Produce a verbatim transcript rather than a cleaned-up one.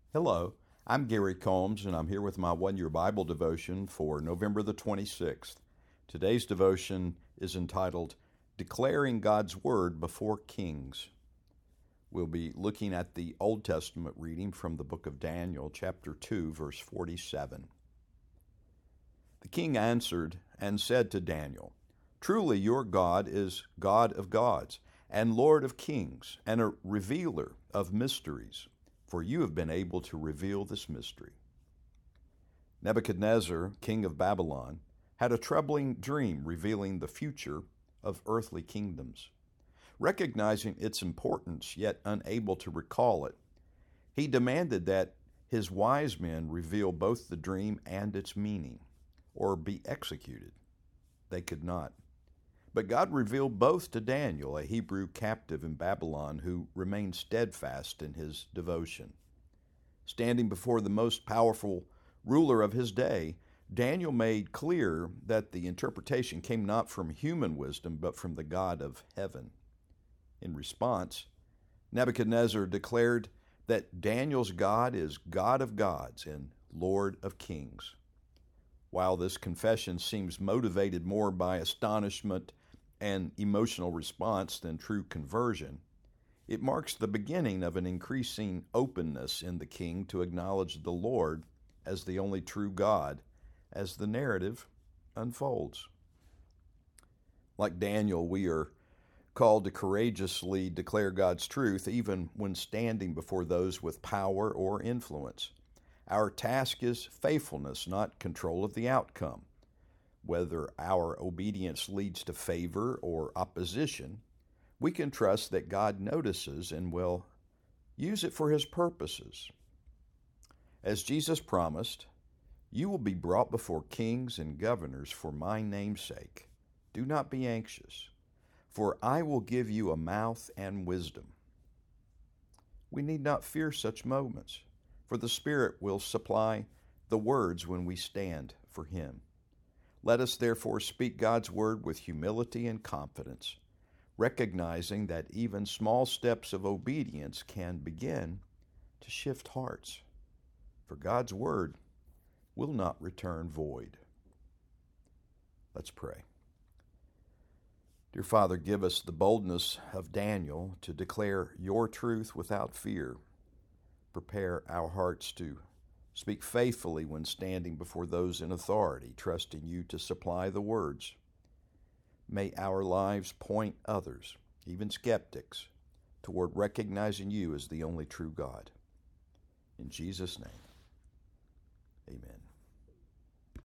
Hello, I'm Gary Combs, and I'm here with my one year Bible devotion for November the twenty-sixth. Today's devotion is entitled Declaring God's Word Before Kings. We'll be looking at the Old Testament reading from the book of Daniel, chapter two, verse forty-seven. The king answered and said to Daniel, "Truly your God is God of gods, and Lord of kings, and a revealer of mysteries. For you have been able to reveal this mystery." Nebuchadnezzar, king of Babylon, had a troubling dream revealing the future of earthly kingdoms. Recognizing its importance, yet unable to recall it, he demanded that his wise men reveal both the dream and its meaning, or be executed. They could not. But God revealed both to Daniel, a Hebrew captive in Babylon who remained steadfast in his devotion. Standing before the most powerful ruler of his day, Daniel made clear that the interpretation came not from human wisdom, but from the God of heaven. In response, Nebuchadnezzar declared that Daniel's God is God of gods and Lord of kings. While this confession seems motivated more by astonishment and emotional response than true conversion, it marks the beginning of an increasing openness in the king to acknowledge the Lord as the only true God as the narrative unfolds. Like Daniel, we are called to courageously declare God's truth even when standing before those with power or influence. Our task is faithfulness, not control of the outcome. Whether our obedience leads to favor or opposition, we can trust that God notices and will use it for His purposes. As Jesus promised, "You will be brought before kings and governors for my name's sake. Do not be anxious, for I will give you a mouth and wisdom." We need not fear such moments, for the Spirit will supply the words when we stand for Him. Let us therefore speak God's word with humility and confidence, recognizing that even small steps of obedience can begin to shift hearts. For God's word will not return void. Let's pray. Dear Father, give us the boldness of Daniel to declare your truth without fear. Prepare our hearts to speak faithfully when standing before those in authority, trusting you to supply the words. May our lives point others, even skeptics, toward recognizing you as the only true God. In Jesus' name, amen.